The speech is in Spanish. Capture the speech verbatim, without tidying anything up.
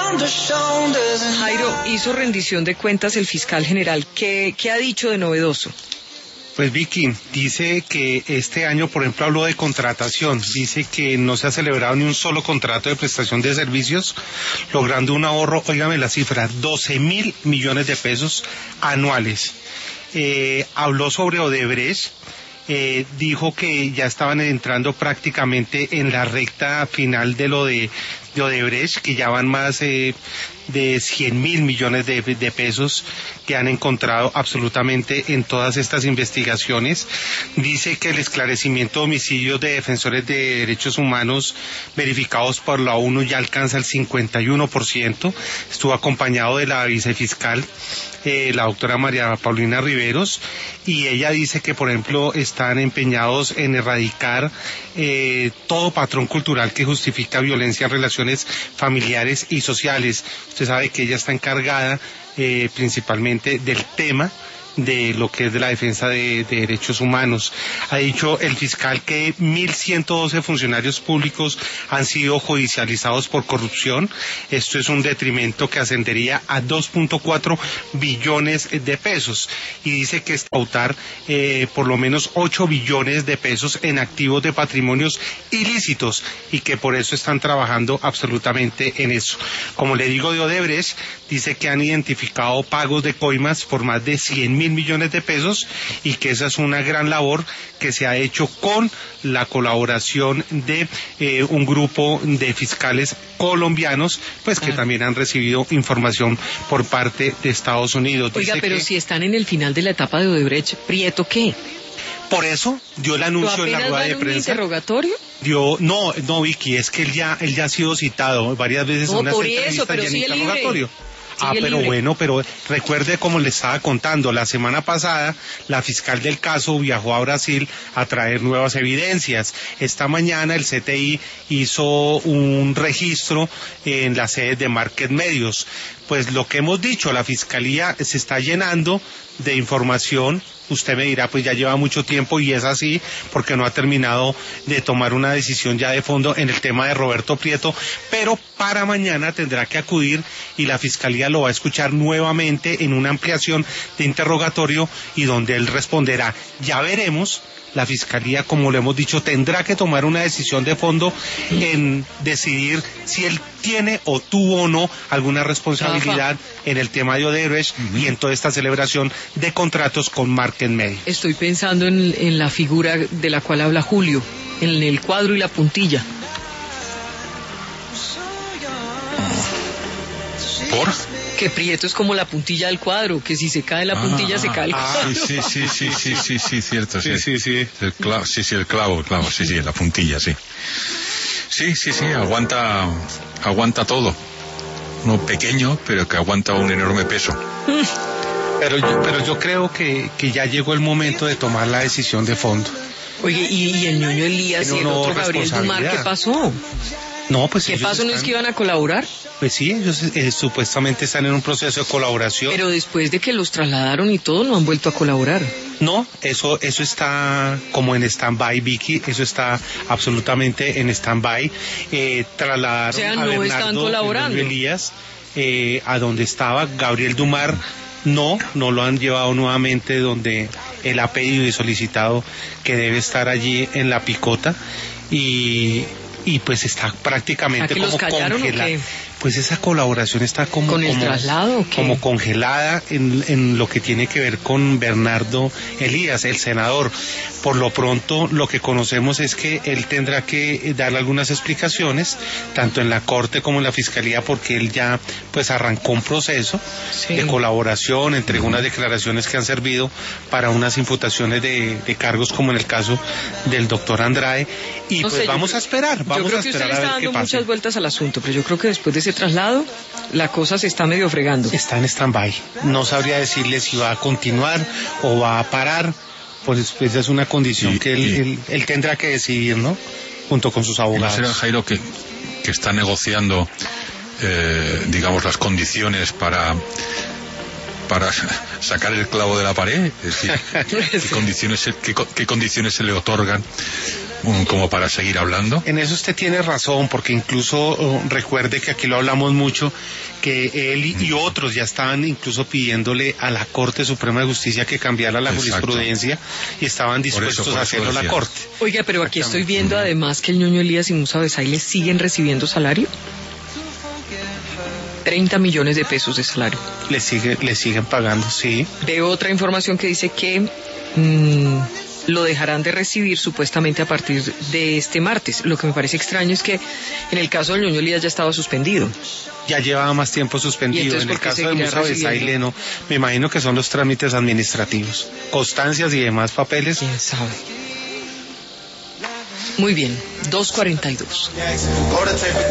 Jairo, hizo rendición de cuentas el fiscal general. ¿Qué, qué ha dicho de novedoso? Pues Vicky, dice que este año, por ejemplo, habló de contratación, dice que no se ha celebrado ni un solo contrato de prestación de servicios, logrando un ahorro, óigame la cifra, doce mil millones de pesos anuales. Eh, habló sobre Odebrecht, eh, dijo que ya estaban entrando prácticamente en la recta final de lo de, de Odebrecht, que ya van más eh, de cien mil millones de, de pesos que han encontrado absolutamente en todas estas investigaciones. Dice que el esclarecimiento de homicidios de defensores de derechos humanos verificados por la ONU ya alcanza el cincuenta y uno por ciento. Estuvo acompañado de la vicefiscal, eh, la doctora María Paulina Riveros, y ella dice que, por ejemplo, están empeñados en erradicar eh, todo patrón cultural que justifica violencia en relaciones familiares y sociales. Usted sabe que ella está encargada eh, principalmente del tema de lo que es de la defensa de, de derechos humanos. Ha dicho el fiscal que mil ciento doce funcionarios públicos han sido judicializados por corrupción. Esto es un detrimento que ascendería a dos punto cuatro billones de pesos, y dice que es pautar eh, por lo menos ocho billones de pesos en activos de patrimonios ilícitos, y que por eso están trabajando absolutamente en eso. Como le digo de Odebrecht, dice que han identificado pagos de coimas por más de cien mil millones de pesos, y que esa es una gran labor que se ha hecho con la colaboración de eh, un grupo de fiscales colombianos, pues que ah. también han recibido información por parte de Estados Unidos. Oiga, Dice pero que, si están en el final de la etapa de Odebrecht, ¿Prieto qué? Por eso dio el anuncio en la rueda de prensa. ¿Interrogatorio? Dio, no, no, Vicky, es que él ya, él ya ha sido citado varias veces no, en unas por entrevistas eso, pero y en sí interrogatorio. Libre. Ah, pero libre. bueno, pero recuerde, como le estaba contando, la semana pasada la fiscal del caso viajó a Brasil a traer nuevas evidencias. Esta mañana el C T I hizo un registro en la sede de Market Medios. Pues lo que hemos dicho, la fiscalía se está llenando de información. Usted me dirá, pues ya lleva mucho tiempo, y es así, porque no ha terminado de tomar una decisión ya de fondo en el tema de Roberto Prieto, pero para mañana tendrá que acudir y la Fiscalía lo va a escuchar nuevamente en una ampliación de interrogatorio, y donde él responderá. Ya veremos. La Fiscalía, como lo hemos dicho, tendrá que tomar una decisión de fondo en decidir si él tiene o tuvo o no alguna responsabilidad Rafa. en el tema de Odebrecht uh-huh. y en toda esta celebración de contratos con Market Media. Estoy pensando en, en la figura de la cual habla Julio, en el cuadro y la puntilla. ¿Por? Que Prieto es como la puntilla del cuadro, que si se cae la puntilla ah, se cae el cuadro. Ah, sí, sí, sí, sí, sí, sí, cierto, sí. Sí, sí, sí. El clavo, sí, sí, el clavo, el clavo, sí, sí, la puntilla, sí. Sí, sí, sí, aguanta, aguanta todo. No pequeño, pero que aguanta un enorme peso. Pero yo, pero yo creo que, que ya llegó el momento de tomar la decisión de fondo. Oye, ¿y, y el ñoño Elías y el otro Gabriel Dumar qué pasó? No, pues ¿Qué pasó? Están... ¿No es que iban a colaborar? Pues sí, ellos eh, supuestamente están en un proceso de colaboración. Pero después de que los trasladaron y todo, no han vuelto a colaborar. No, eso eso está como en stand-by, Vicky, eso está absolutamente en stand-by. Eh, trasladaron o sea, no a Bernardo están colaborando. Elías eh, a donde estaba Gabriel Dumar. No, no lo han llevado nuevamente donde él ha pedido y solicitado que debe estar allí en la picota, y... y pues está prácticamente como congelada. Pues esa colaboración está como ¿Con el como, traslado o qué? como congelada en, en lo que tiene que ver con Bernardo Elías, el senador. Por lo pronto, lo que conocemos es que él tendrá que dar algunas explicaciones, tanto en la Corte como en la Fiscalía, porque él ya pues arrancó un proceso sí. de colaboración, entregó unas declaraciones que han servido para unas imputaciones de, de cargos, como en el caso del doctor Andrade, y no pues sé, vamos yo, a esperar, vamos yo creo a esperar que usted le está dando muchas vueltas al asunto, pero yo creo que después de ese traslado, la cosa se está medio fregando. Está en stand-by. No sabría decirle si va a continuar o va a parar, pues esa es una condición y, que él, y... él, él tendrá que decidir, ¿no? Junto con sus abogados. ¿No será, Jairo, que, que está negociando, eh, digamos, las condiciones para... para sacar el clavo de la pared? Es decir, ¿qué condiciones, qué, qué condiciones se le otorgan um, como para seguir hablando. En eso usted tiene razón, porque incluso uh, recuerde que aquí lo hablamos mucho, que él y, y otros ya estaban incluso pidiéndole a la Corte Suprema de Justicia que cambiara la Exacto. jurisprudencia y estaban dispuestos Por eso, por a eso hacerlo decía. la Corte. Oiga, pero aquí estoy viendo además que el Ñoño Elías y Musa Besay les siguen recibiendo salario. treinta millones de pesos de salario. Le, sigue, le siguen pagando, sí. Veo otra información que dice que mmm, lo dejarán de recibir supuestamente a partir de este martes. Lo que me parece extraño es que en el caso del Ñoño Elías ya estaba suspendido. Ya llevaba más tiempo suspendido. En el caso de Musa Besay, no, me imagino que son los trámites administrativos, constancias y demás papeles. ¿Quién sabe? Muy bien, dos cuarenta y dos.